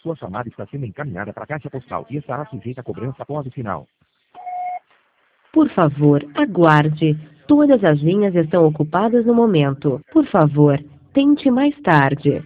Sua chamada está sendo encaminhada para a caixa postal e estará sujeita a cobrança após o sinal. Por favor, aguarde. Todas as linhas estão ocupadas no momento. Por favor, tente mais tarde.